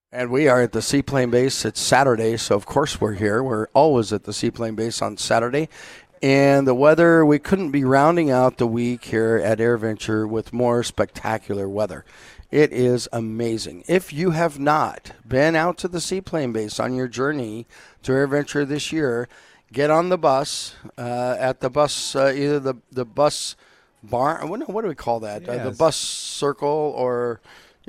And we are at the Seaplane Base. It's Saturday, so of course we're here. We're always at the Seaplane Base on Saturday. And the weather, we couldn't be rounding out the week here at AirVenture with more spectacular weather. It is amazing. If you have not been out to the Seaplane Base on your journey to AirVenture this year, get on the bus at the bus, either the bus barn, what do we call that? Yes. The bus circle or,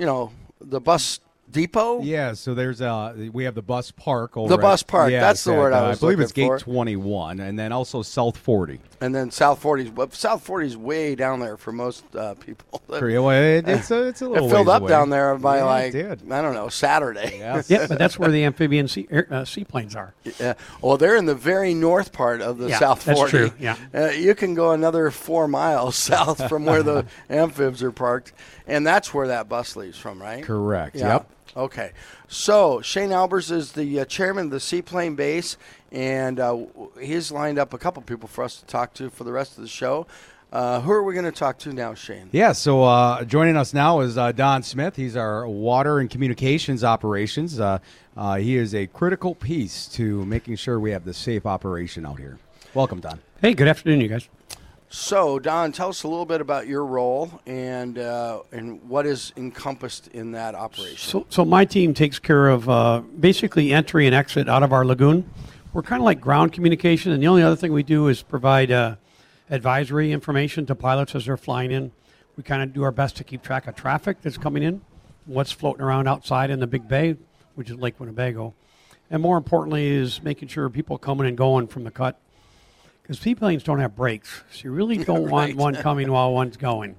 the bus depot? Yeah, so there's we have the bus park over The bus park, yes, that's the word I was believe it's looking Gate for. 21, and then also South 40. And then South 40, but South 40 is way down there for most people. It's a little It filled ways up away. down there by it did. I don't know, Saturday. Yes. Yeah, but that's where the amphibian seaplanes are. Yeah. Well, they're in the very north part of the Yeah, South 40. that's true, yeah. You can go another 4 miles south from where the amphibs are parked, and that's where that bus leaves from, right? Correct. Yeah. Yep. Okay. So Shane Albers is the chairman of the Seaplane Base, and he's lined up a couple people for us to talk to for the rest of the show. Who are we going to talk to now, Shane? Yeah, so joining us now is Don Smith. He's our water and communications operations. He is a critical piece to making sure we have the safe operation out here. Welcome, Don. Hey, good afternoon, you guys. So, Don, tell us a little bit about your role and what is encompassed in that operation. So my team takes care of basically entry and exit out of our lagoon. We're kind of like ground communication, and the only other thing we do is provide advisory information to pilots as they're flying in. We kind of do our best to keep track of traffic that's coming in, what's floating around outside in the big bay, which is Lake Winnebago. And more importantly is making sure people coming and going from the cut, because seaplanes don't have brakes, so you really don't want one coming while one's going.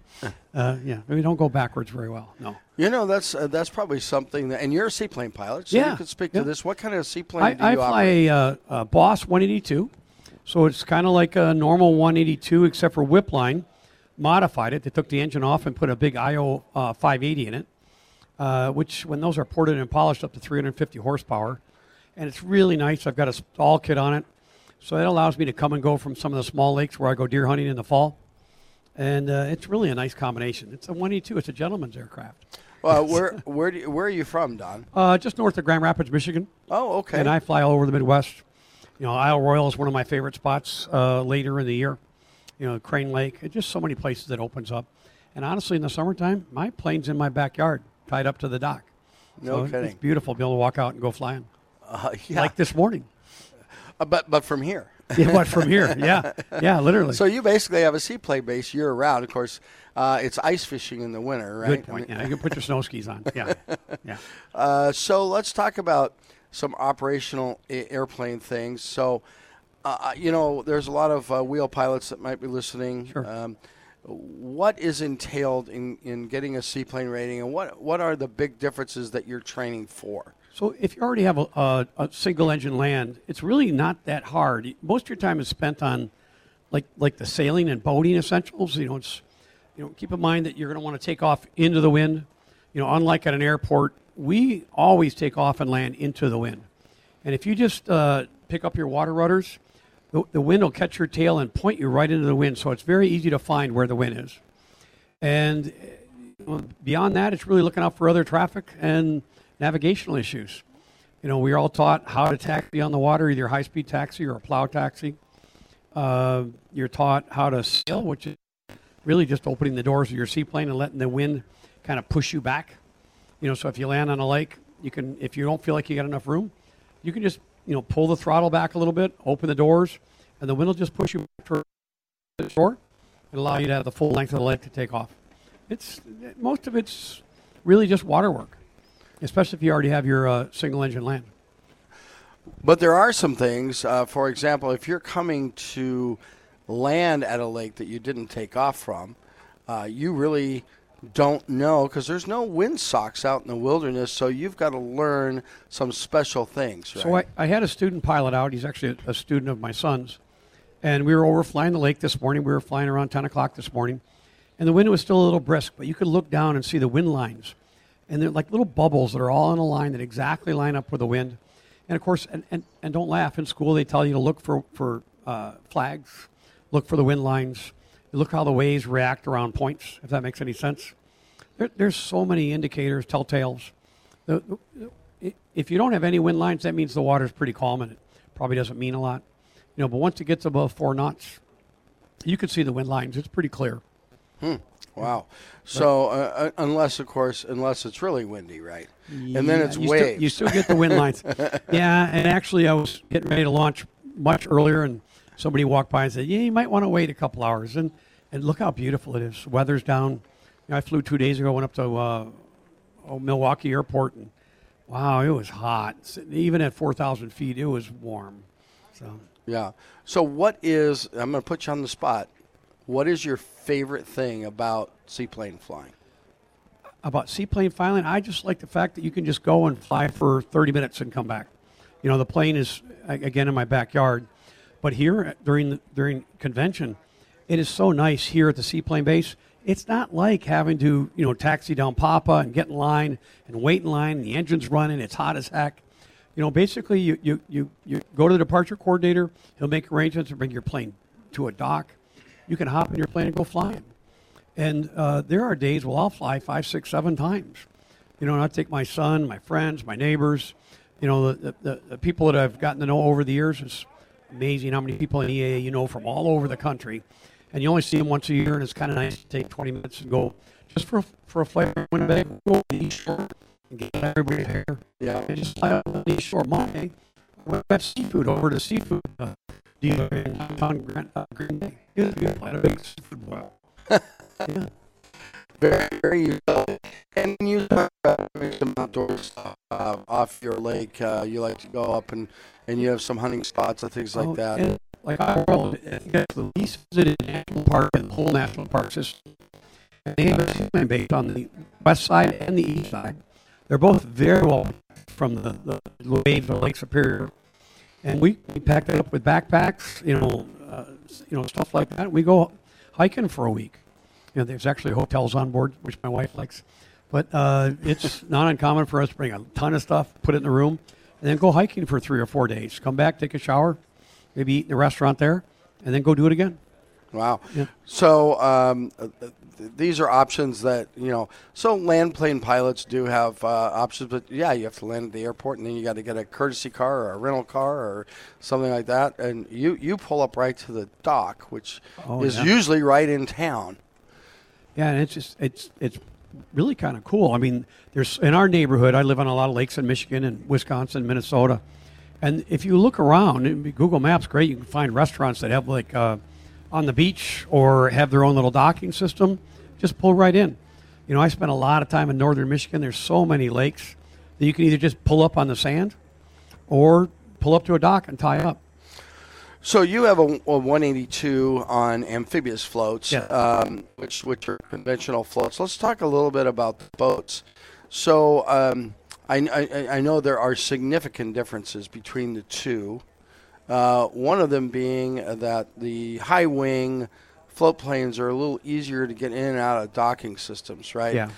We don't go backwards very well, no. That's probably something that, and you're a seaplane pilot, so you could speak to this. What kind of seaplane do you operate? I fly a Boss 182, so it's kind of like a normal 182 except for whip line. Modified it. They took the engine off and put a big IO 580 in it, which when those are ported and polished up to 350 horsepower, and it's really nice. I've got a stall kit on it. So it allows me to come and go from some of the small lakes where I go deer hunting in the fall. And it's really a nice combination. It's a 182. It's a gentleman's aircraft. Where are you from, Don? Just north of Grand Rapids, Michigan. Oh, okay. And I fly all over the Midwest. Isle Royale is one of my favorite spots later in the year. Crane Lake. It's just so many places that opens up. And honestly, in the summertime, my plane's in my backyard, tied up to the dock. No kidding. It's beautiful to be able to walk out and go flying. Yeah. Like this morning. But from here. Yeah, but from here, yeah, literally. So you basically have a seaplane base year round. Of course, it's ice fishing in the winter, right? Good point. Yeah, you can put your snow skis on. Yeah. So let's talk about some operational airplane things. So, there's a lot of wheel pilots that might be listening. Sure. What is entailed in getting a seaplane rating, and what are the big differences that you're training for? So if you already have a single-engine land, it's really not that hard. Most of your time is spent on, like the sailing and boating essentials. Keep in mind that you're going to want to take off into the wind. Unlike at an airport, we always take off and land into the wind. And if you just pick up your water rudders, the wind will catch your tail and point you right into the wind. So it's very easy to find where the wind is. And beyond that, it's really looking out for other traffic and navigational issues. We're all taught how to taxi on the water, either high-speed taxi or a plow taxi. You're taught how to sail, which is really just opening the doors of your seaplane and letting the wind kind of push you back. So if you land on a lake, if you don't feel like you got enough room, you can just, pull the throttle back a little bit, open the doors, and the wind will just push you back toward the shore and allow you to have the full length of the lake to take off. Most of it's really just water work, especially if you already have your single-engine land. But there are some things, for example, if you're coming to land at a lake that you didn't take off from, you really don't know because there's no windsocks out in the wilderness, so you've got to learn some special things, right? So I had a student pilot out. He's actually a student of my son's, and we were over flying the lake this morning. We were flying around 10 o'clock this morning, and the wind was still a little brisk, but you could look down and see the wind lines. And they're like little bubbles that are all in a line that exactly line up with the wind. And, of course, and don't laugh. In school, they tell you to look for flags, look for the wind lines, look how the waves react around points, if that makes any sense. There's so many indicators, telltales. If you don't have any wind lines, that means the water's pretty calm, and it probably doesn't mean a lot. But once it gets above 4 knots, you can see the wind lines. It's pretty clear. Wow. So unless it's really windy, right? And then it's you waves. You still get the wind lines. Yeah, and actually I was getting ready to launch much earlier, and somebody walked by and said, yeah, you might want to wait a couple hours. And look how beautiful it is. Weather's down. I flew 2 days ago, went up to Milwaukee Airport, and wow, it was hot. Even at 4,000 feet, it was warm. So yeah. So I'm going to put you on the spot. What is your favorite thing about seaplane flying? About seaplane flying, I just like the fact that you can just go and fly for 30 minutes and come back. The plane is, again, in my backyard. But here, during convention, it is so nice here at the seaplane base. It's not like having to, taxi down Papa and get in line and wait in line, and the engine's running, it's hot as heck. Basically, you go to the departure coordinator, he'll make arrangements to bring your plane to a dock. You can hop in your plane and go flying. And there are days I'll fly 5, 6, 7 times. And I take my son, my friends, my neighbors, the people that I've gotten to know over the years. It's amazing how many people in EAA you know from all over the country. And you only see them once a year, and it's kind of nice to take 20 minutes and go just for a flight to Winnipeg, go to the East Shore and get everybody here. Yeah. And just fly out to the East Shore Monday. We have seafood over to seafood dealer in downtown Green Bay. It's beautiful. I had a big seafood boil. Yeah. Very, very useful. And you talk about doing some outdoor stuff off your lake. You like to go up and you have some hunting spots and things like that. And like I think that's the least visited national park in the whole national park system. And they have a seaplane base on the west side and the east side. They're both very well from the waves of Lake Superior. And we packed it up with backpacks, stuff like that. We go hiking for a week. There's actually hotels on board, which my wife likes. But it's not uncommon for us to bring a ton of stuff, put it in the room, and then go hiking for 3 or 4 days. Come back, take a shower, maybe eat in a restaurant there, and then go do it again. Wow. Yeah. So these are options that, so land plane pilots do have options, but yeah, you have to land at the airport and then you got to get a courtesy car or a rental car or something like that. And you pull up right to the dock, which is usually right in town. Yeah, and it's really kind of cool. I mean, there's in our neighborhood, I live on a lot of lakes in Michigan and Wisconsin, Minnesota. And if you look around, Google Maps, great, you can find restaurants that have like on the beach or have their own little docking system. Just pull right in. I spent a lot of time in northern Michigan. There's so many lakes that you can either just pull up on the sand or pull up to a dock and tie up. So you have a 182 on amphibious floats, Yeah. which are conventional floats. Let's talk a little bit about the boats. So I know there are significant differences between the two. One of them being that the high wing float planes are a little easier to get in and out of docking systems, right? Yeah.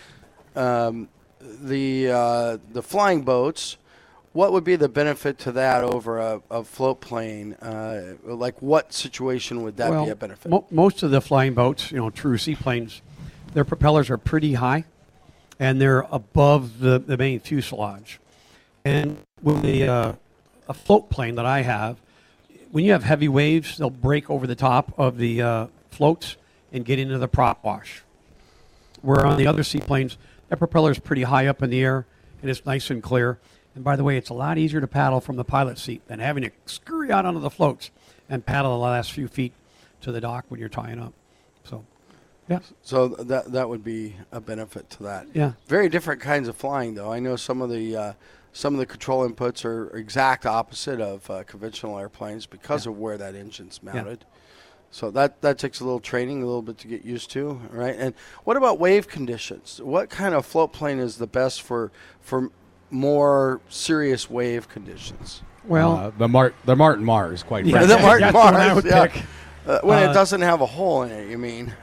The flying boats, what would be the benefit to that over a float plane? Like what situation would that be a benefit? Most of the flying boats, true seaplanes, their propellers are pretty high, and they're above the main fuselage. And with a float plane that I have, when you have heavy waves, they'll break over the top of the floats and get into the prop wash. Where on the other seaplanes, that propeller is pretty high up in the air, and it's nice and clear. And by the way, it's a lot easier to paddle from the pilot seat than having to scurry out onto the floats and paddle the last few feet to the dock when you're tying up. So, yeah. So that would be a benefit to that. Yeah. Very different kinds of flying, though. I know some of the control inputs are exact opposite of conventional airplanes because of where that engine's mounted. Yeah. So that takes a little training, a little bit to get used to, right? And what about wave conditions? What kind of float plane is the best for more serious wave conditions? Well, the Martin Mars, quite frankly. The Martin That's what I Mars, would yeah. pick. When it doesn't have a hole in it, you mean?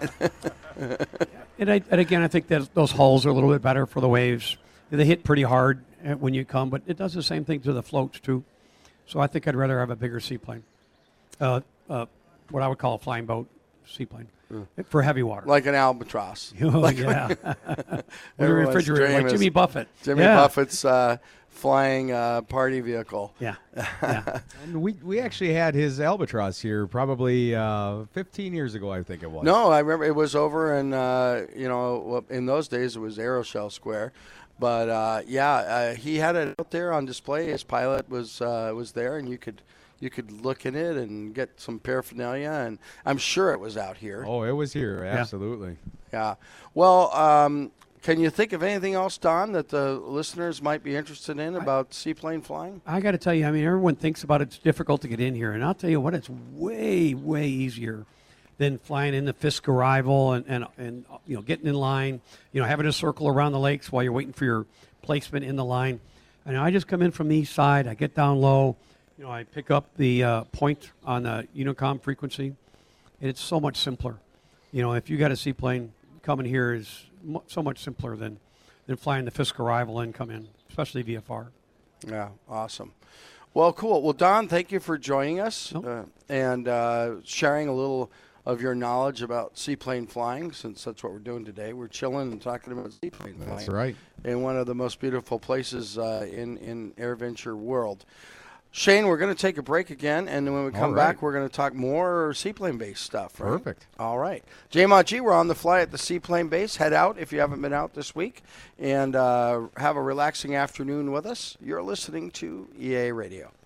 And again, I think that those hulls are a little bit better for the waves. They hit pretty hard when you come, but it does the same thing to the floats too. So I think I'd rather have a bigger seaplane, what I would call a flying boat, seaplane for heavy water. Like an albatross. Oh, yeah. With a Everyone's refrigerator, dream like is Jimmy Buffett. Jimmy Yeah. Buffett's flying party vehicle. Yeah. Yeah. And we actually had his albatross here probably 15 years ago, I think it was. No, I remember it was over in in those days it was Aeroshell Square, but he had it out there on display. His pilot was there, and you could look in it and get some paraphernalia, and I'm sure it was out here. Oh, it was here, absolutely. Yeah. Well, can you think of anything else, Don, that the listeners might be interested in about seaplane flying? I got to tell you, I mean, everyone thinks about it's difficult to get in here, and I'll tell you what, it's way, way easier than flying in the Fisk arrival and getting in line, having a circle around the lakes while you're waiting for your placement in the line. And I just come in from the east side, I get down low, I pick up the point on the Unicom frequency, and it's so much simpler. If you got a seaplane, coming here is so much simpler than flying the Fisk arrival and come in, especially VFR. Yeah, awesome. Well, cool. Well, Don, thank you for joining us and sharing a little of your knowledge about seaplane flying, since that's what we're doing today. We're chilling and talking about seaplane flying. That's right. In one of the most beautiful places in AirVenture world. Shane, we're going to take a break again, and when we come back, we're going to talk more seaplane-based stuff. Right? Perfect. All right. JMOG, we're on the fly at the seaplane base. Head out if you haven't been out this week, and have a relaxing afternoon with us. You're listening to EA Radio.